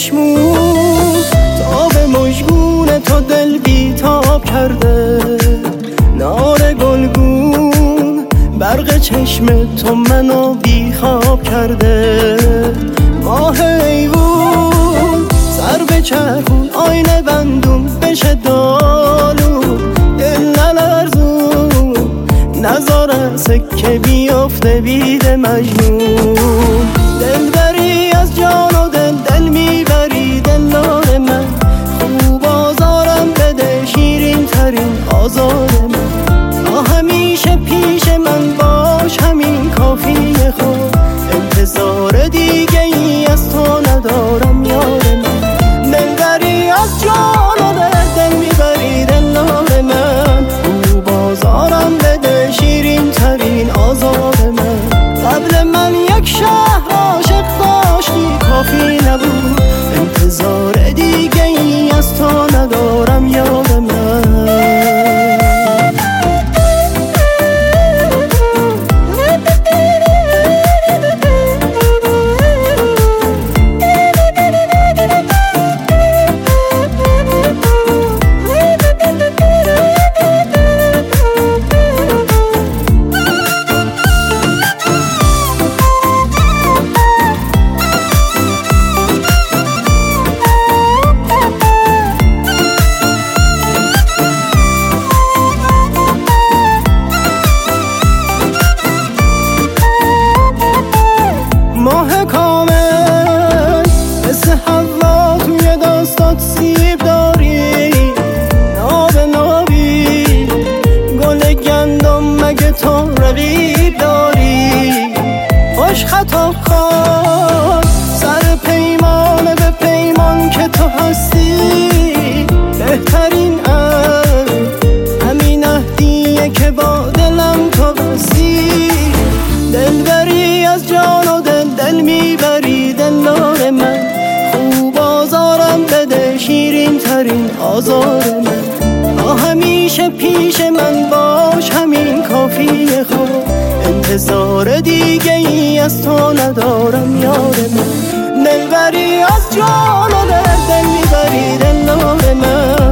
چشمون تا به مژگون تو دل بیتاب کرده. نار گلگون برق چشم تو منو بیخواب کرده. ماه ایوون سر به چرخون آینه بندون بشه دالون. دل نلرزون نذاره سکه بیفته بید مجنون. دل بری از جان و دل میبری دلدار من. خوب آزارم بده شیرین ترین آزار من. تا همیشه پیش من باش همین کافیه. خود انتظار دیگه ای از تو ندارم یار من. دل بری از جان و دل میبری دلدار من. خوب آزارم بده شیرین ترین آزار من. قبل من یک شهر عاشق داشتی کافی نبود. انتظار دیگه ای از تو ندارم یار من. ماه کامل مثل حوا توی دستات سیب داری. ناب نابی گل گندم مگه تو رقیب داری. خوش خطاب کن سر پیمان به پیمان که تو هستی. بهترین همین عهدیه که با دلم تو بستی. دل بری از جان و دل میبری دلدار من. خوب آزارم بده شیرین ترین آزار من. تا همیشه پیش من باش همین کافیه. خود انتظار دیگه ای از تو ندارم یار من. دل بری از جان و دل میبری دلدار من.